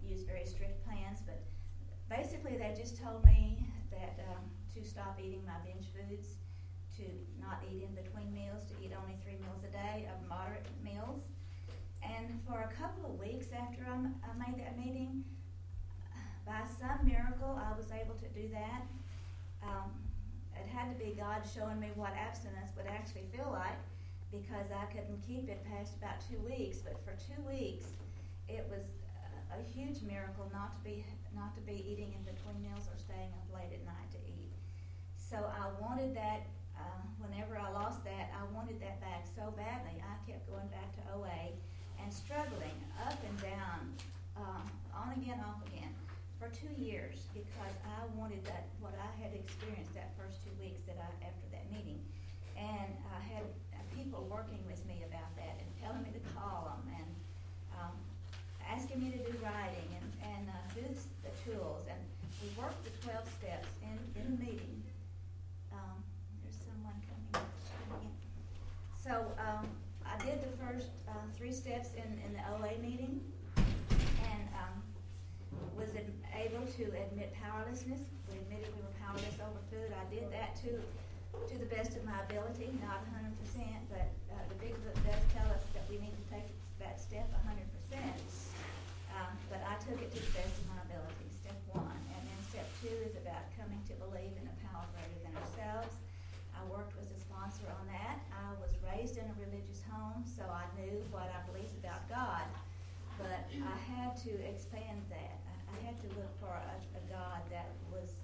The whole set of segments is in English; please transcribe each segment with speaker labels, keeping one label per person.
Speaker 1: use very strict plans, but basically they just told me that to stop eating my binge foods, to not eat in between meals, to eat only 3 meals a day of moderate meals. And for a couple of weeks after I made that meeting, by some miracle, I was able to do that. It had to be God showing me what abstinence would actually feel like, because I couldn't keep it past about 2 weeks. But for 2 weeks, it was a huge miracle not to be eating in between meals or staying up late at night to eat. So I wanted that. Whenever I lost that, I wanted that back so badly. I kept going back to OA and struggling up and down, on again, off again, for 2 years, because I wanted that, what I had experienced that first 2 weeks after that meeting. And I had people working with me about that and telling me to call them and asking me to do writing and do the tools. And we worked the 12 steps in the meeting. There's someone coming in. So I did the first 3 steps in the OA meeting, and was able to admit powerlessness. We admitted we were powerless over food. I did that to the best of my ability, not 100%, but the Big Book does tell us that we need to take that step 100%. But I took it to the best of my ability, step 1. And then step 2 is about coming to believe in a power greater than ourselves. I worked with a sponsor on that. I was raised in a religious home, so I knew what I believed about God. But I had to expand that. I had to look for a God that was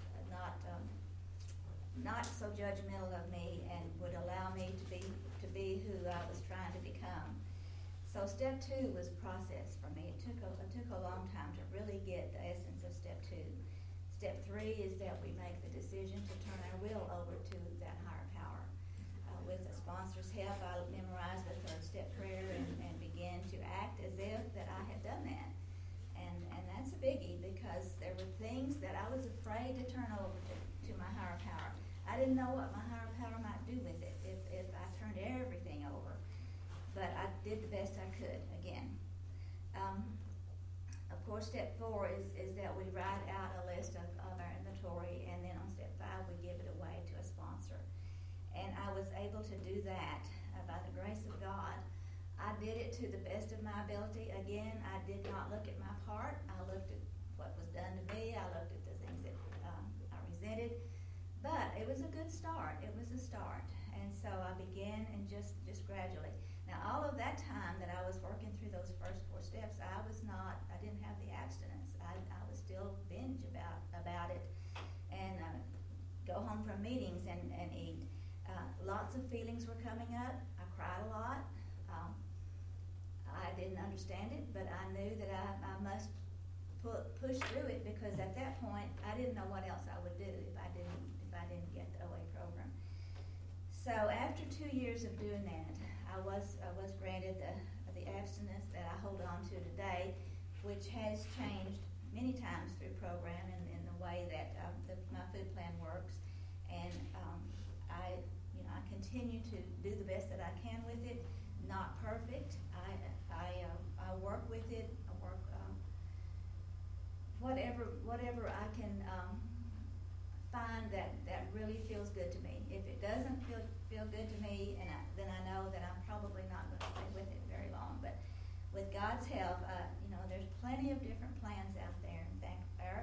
Speaker 1: not so judgmental of me and would allow me to be who I was trying to become. So step 2 was a process for me. It took a long time to really get the essence of step 2. Step 3 is that we make the decision to turn our will over to that higher power. With a sponsor's help, I memorized the 3rd step prayer and began to act as if that I had done that. And that's a biggie, because there were things that I was afraid to turn over to my higher power. I didn't know what my higher power might do with it if I turned everything over. But I did the best I could, again. Of course, step 4 is that we write out a list of our inventory, and then on step 5, we give it away to a sponsor. And I was able to do that by the grace of God. I did it to the best of my ability. Again, I did not look at my part. I looked at what was done to me. I looked at the things that I resented. But it was a good start. It was a start. And so I began, and just gradually. Now, all of that time that I was working through those first 4 steps, I didn't have the abstinence. I was still binge about it, and go home from meetings and eat. Lots of feelings were coming up. I cried a lot. I didn't understand it, but I knew that I must push through it, because at that point I didn't know what else I would do if I didn't get the OA program. So after 2 years of doing that, I was granted the abstinence that I hold on to today, which has changed many times through program in the way that my food plan works, and I continue to do the best that I can with it. Not perfect. I work with it. I work whatever I can find that really feels good to me. If it doesn't feel good to me, then I know that I'm probably not going to stay with it very long. But with God's help, there's plenty of different plans out there. In fact, our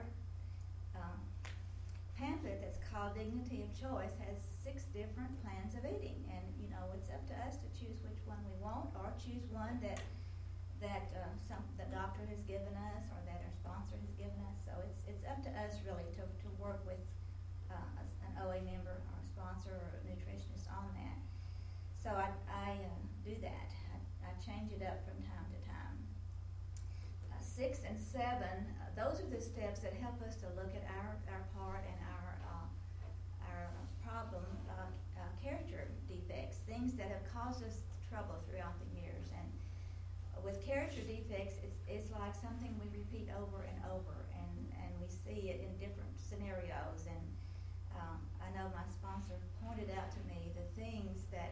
Speaker 1: pamphlet that's called Dignity of Choice has 6 different plans of eating, and it's up to us to choose which one we want, or choose one that the doctor has given us, or that our sponsor has given us. So it's up to us really to work with an OA member or a sponsor or a nutritionist on that. So I do that. I change it up from time to time. 6 and 7, those are the steps that help us to look at our part and our problem character defects, things that have caused us trouble throughout the years. And with character defects, it's like something we repeat over and over, and we see it in different scenarios. And I know my sponsor pointed out to me the things that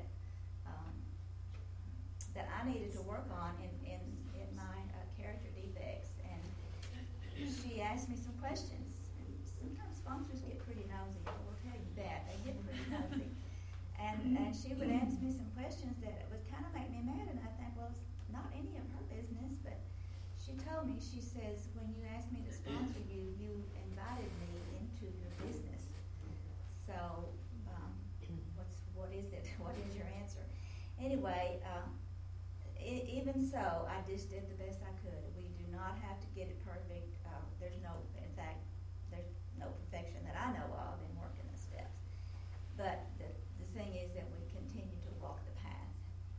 Speaker 1: I needed to work on in my character defects, and she asked me some questions. And sometimes sponsors get pretty nosy. I will tell you that. They get pretty nosy. And she would ask me some questions that would kind of make me mad. And I think, well, it's not any of her business. But she told me, she says, when you asked me to sponsor you, you invited me into your business. So what is it? What is your answer? Anyway, even so, I just did the best I could. We do not have to get it perfect. There's no perfection that I know of in working the steps. But the thing is that we continue to walk the path.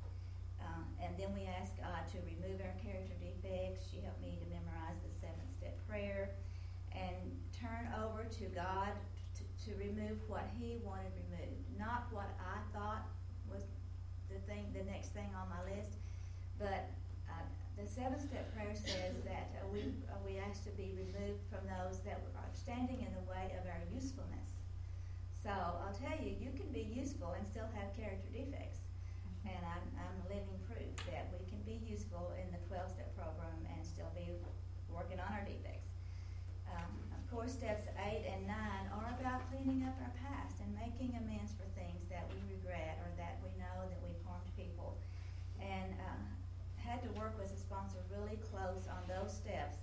Speaker 1: And then we ask God to remove our character defects. She helped me to memorize the 7-step prayer and turn over to God to remove what He wanted removed, not what I thought was the next thing on my list. But the 7-step prayer says that we ask to be removed from those that are standing in the way of our usefulness. So I'll tell you, you can be useful and still have character defects. And I'm living proof that we can be useful in the 12-step program and still be working on our defects. Of course, steps 8 and 9 are about cleaning up our past and making amends for things that we regret or that we know that we've harmed people. And had to work with a sponsor really close on those steps.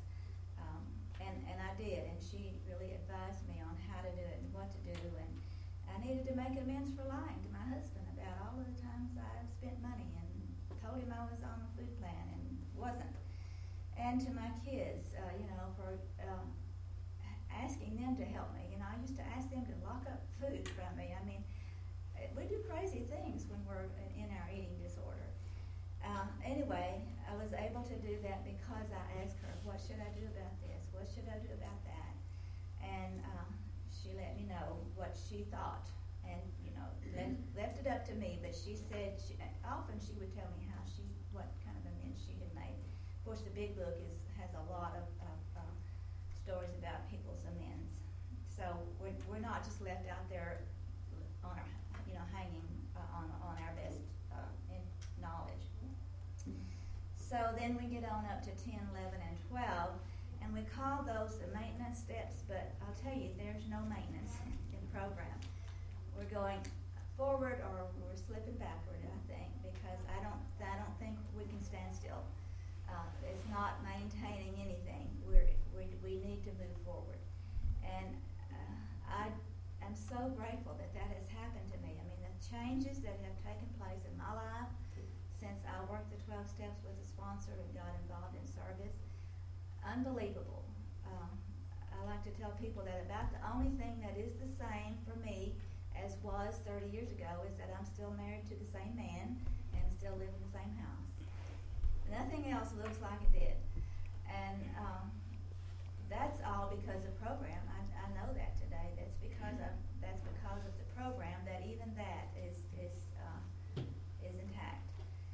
Speaker 1: And I did. And she really advised me on how to do it and what to do. And I needed to make amends for lying to my husband about all of the times I spent money and told him I was on a food plan and wasn't. And to my kids, for asking them to help me. I used to ask them to lock up food from me. I mean, we do crazy things when we're in our eating disorder. Anyway, I was able to do that because I asked her, what should I do about this? What should I do about that? And she let me know what she thought and, left it up to me. But she said, often she would tell me what kind of amends she had made. Of course, the big book has a lot of stories about people's amends. So we're not just left out there on our, hanging on our best in knowledge. So then we get on up to 10, 11, and 12, and we call those the maintenance steps, but I'll tell you, there's no maintenance in the program. We're going forward or we're slipping backward, I think, because I don't think we can stand still. It's not maintaining anything. We need to move forward. And I am so grateful that has happened to me. I mean, the changes that have taken place in my life since I worked the 12 steps with a sponsor and got involved in service, unbelievable. I like to tell people that about the only thing that is the same for me as was 30 years ago is that I'm still married to the same man and still live in the same house. Nothing else looks like it did. And that's all because of program. I know that today. That's because of the program that even that is intact.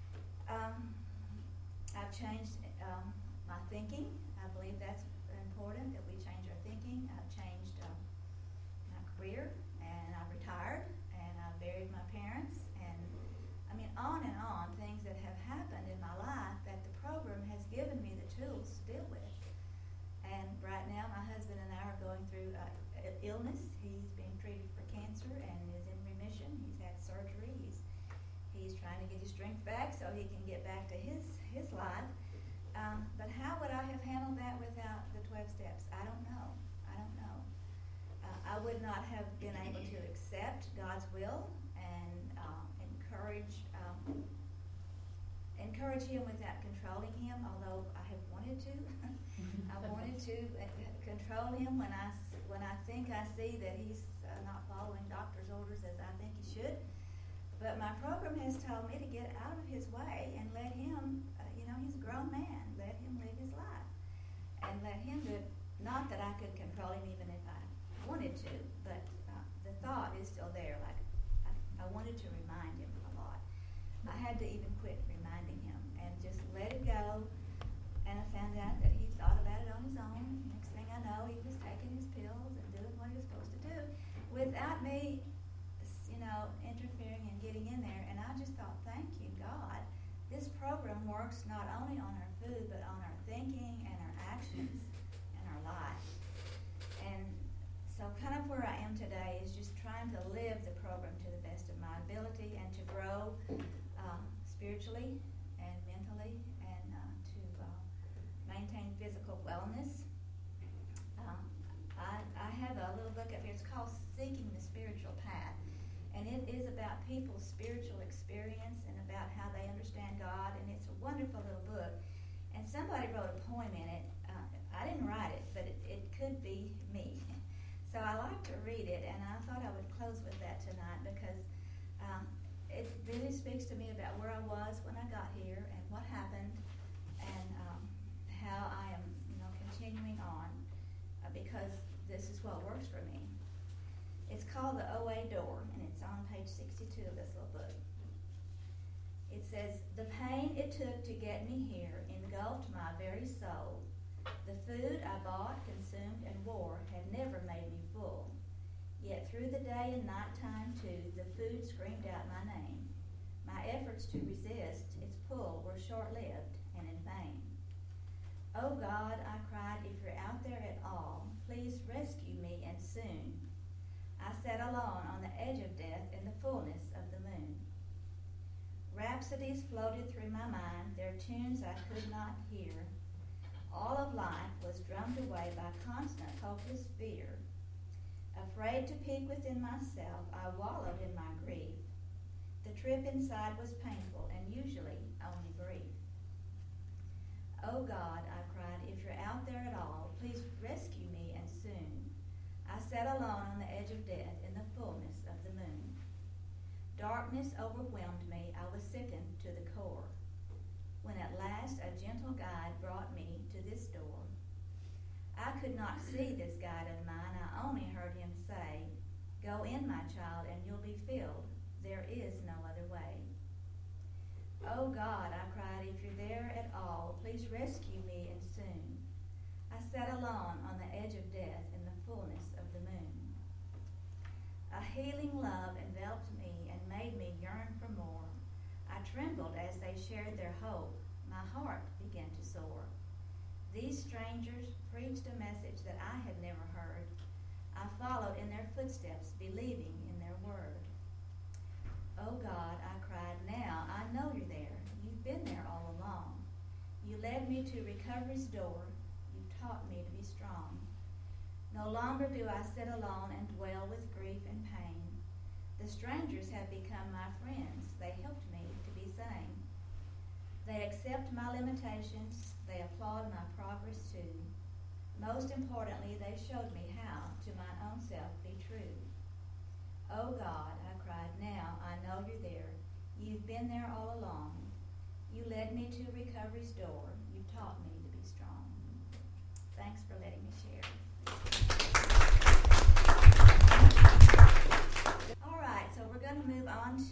Speaker 1: I've changed my thinking. I believe that's important that we change our thinking. I've changed my career, and I've retired, and I've buried my parents, and on and on, things that have happened in my life that the program has given me the tools to deal with. And right now, my husband and I are going through illness. He's being treated for cancer and is in remission. He's had surgery. He's trying to get his strength back so he can get back to his life. But how would I have handled that without the 12 steps? I don't know. I would not have been able to accept God's will and encourage him without controlling him, although I have wanted to. I wanted to control him when I think I see that he's not following doctor's orders as I think he should. But my program has told me to get out of his way and let him, he's a grown man, let him live his life. And let him do it, not that I could control him even if I wanted to, but the thought is still there. Like I wanted to remind him a lot. I had to even quit reminding him and just let it go. And I found out that he thought about it on his own. Next thing I know, he was taking his pills and doing what he was supposed to do without me, interfering and getting in there. And I just thought, thank you, God. This program works not only on our food, but on our thinking and our actions and our life. And so kind of where I am today is just trying to live the program to the best of my ability and to grow spiritually and mentally and to maintain physical wellness. I have a little book up here. It's called Seeking the Spiritual Path. And it is about people's spiritual experience and about how they understand God. And it's a wonderful little book. And somebody wrote a poem in it. I didn't write it, but it could be me. So I like to read it, and I thought I would close with that tonight because it really speaks to me about where I was when I got here and what happened and how I am, continuing on because this is what works for me. It's called The OA Door, and it's on page 62 of this little book. It says, "The pain it took to get me here engulfed my very soul. The food I bought, consumed, and wore had never made me full. Yet through the day and nighttime, too, the food screamed out my name. My efforts to resist its pull were short-lived and in vain. Oh God," I cried, "if you're out there at all, please rescue me and soon. I sat alone on the edge of death in the fullness of the moon. Rhapsodies floated through my mind, their tunes I could not hear. All of life was drummed away by constant hopeless fear. Afraid to peek within myself, I wallowed in my grief. The trip inside was painful and usually only brief. Oh God," I cried, "if you're out there at all, please rescue me and soon. I sat alone on the edge of death in the fullness of the moon. Darkness overwhelmed me, I was sickened to the core. When at last a gentle guide brought me to this door. I could not see this guide of mine, I only heard him say, 'Go in, my child, and you'll be filled. There is no other way.' Oh God," I cried, "if you're there at all, please rescue me and soon. I sat alone on the edge of death in the fullness of the moon. A healing love enveloped me and made me yearn for more. I trembled as they shared their hope. My heart began to soar. These strangers preached a message that I had never heard. I followed in their footsteps, believing in their word. Oh God," I cried, "now I know you're there. You've been there all along. You led me to recovery's door. You've taught me to be strong. No longer do I sit alone and dwell with grief and pain. The strangers have become my friends. They helped me to be sane. They accept my limitations. They applaud my progress too. Most importantly, they showed me how to my own self be true. Oh God," I cried, "now I know you're there. You've been there all along. You led me to recovery's door. You've taught me to be strong." Thanks for letting me